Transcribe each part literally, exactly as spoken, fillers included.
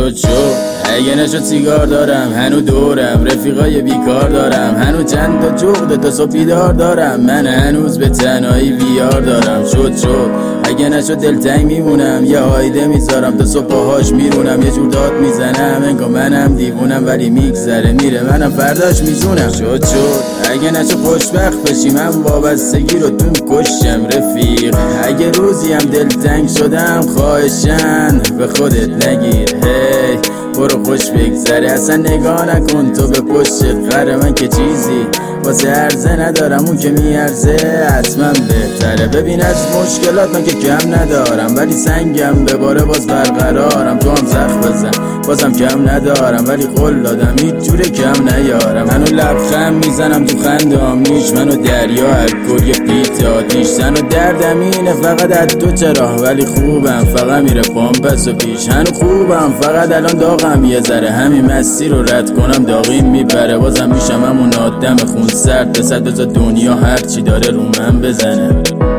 شد شد اگه نشد سیگار دارم، هنو دورم رفیقای بیکار دارم، هنو چند تا جغد تا صبح بیدار دارم، من هنوز به تنهایی بیار دارم. شد شد اگه نشد دلتنگ میمونم، یه هایده میذارم تا صبح پاهاش میرونم، یه جور داد میزنم انگار منم دیوونم، ولی میگذره میره منم فرداش میزونم. شد شد اگه نشد خوشبخت بشی، من وابستگی رو تو کشم رفیق، اگه روزی هم دلتنگ شدم خواهشن به خودت نگیر، هی برو خوش بگذره، اصلا نگاه نکن تو به پشت قره، من که چیزی واسه عرضه ندارم، اون که میارزه حتما بهتره. ببین از مشکلات من که کم ندارم، ولی سنگم به باره باز برقرارم، تو هم زخم بزن بازم کم ندارم، ولی قول دادم هیچ جوره کم نیارم. منو لبخند میزنم تو خندام نیش، منو دریا الکل یه پیت آتیش، تن و دردم اینه فقط از تو چرا، ولی خوبم فقط میره پام پس و پیش، هنو خوبم فقط الان داغم یه ذره، همین مسیر رو رد کنم داغیم میپره، بازم میشم همون آدم خون سرد به صد بزا دنیا هرچی داره رو من بزنه.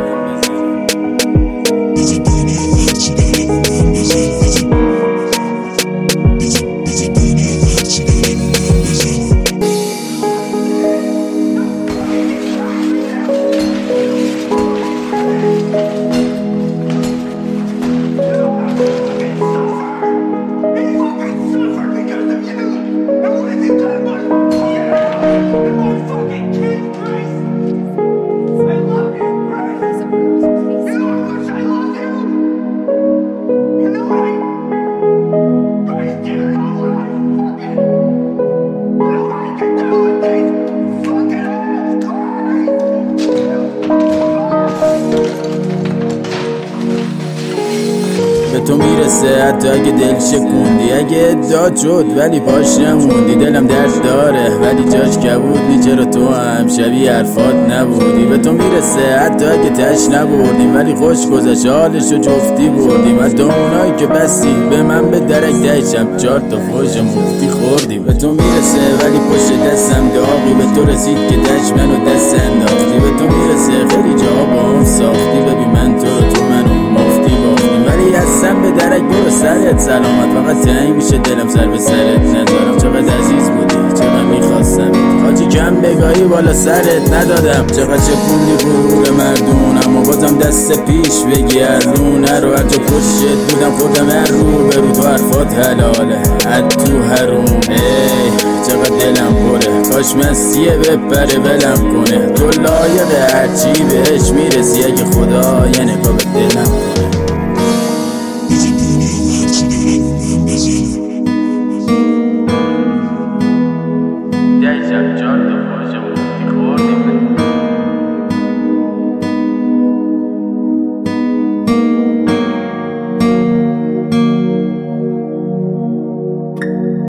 به تو میرسه حتی اگه دل شکوندی، اگه ادعا شد ولی پاش نموندی، دلم درد داره ولی جاش کبود نی، چرا تو هم شبیه حرفات نبودی. به تو میرسه حتی اگه تش نبردیم، ولی خوش گذشت حالشو جفتی بردیم، حتی اونایی که بستی به من به درک دهشم چار تا فوش مفتی خوردیم. به تو میرسه ولی پشت دستم داغی، به تو رسید که دش منو دست انداختی، به تو میرسه خیلی جا با هم ساختی، ببین من تو رو تو منو مفتی باختیم، ولی هستم به درک برو سرت سلامت، فقط تنگ میشه دلم سر به سرت نذارم، چقدر عزیز بودی چقدر میخواستم حاجی کم بگاهی بالا سرت ندادم، چقدر چپوندی غرور مردون، اما بازم دست پیش بگی هرونه رو، هر جا پشت بودم خودم هر رو برو تو حرفات حلاله حد تو هرون، ای چقدر دلم پره کاش مسیه بپره ولم کنه، تو لایق هرچی بهش میرسی اگه خدا یه نگاه به دلم کنه.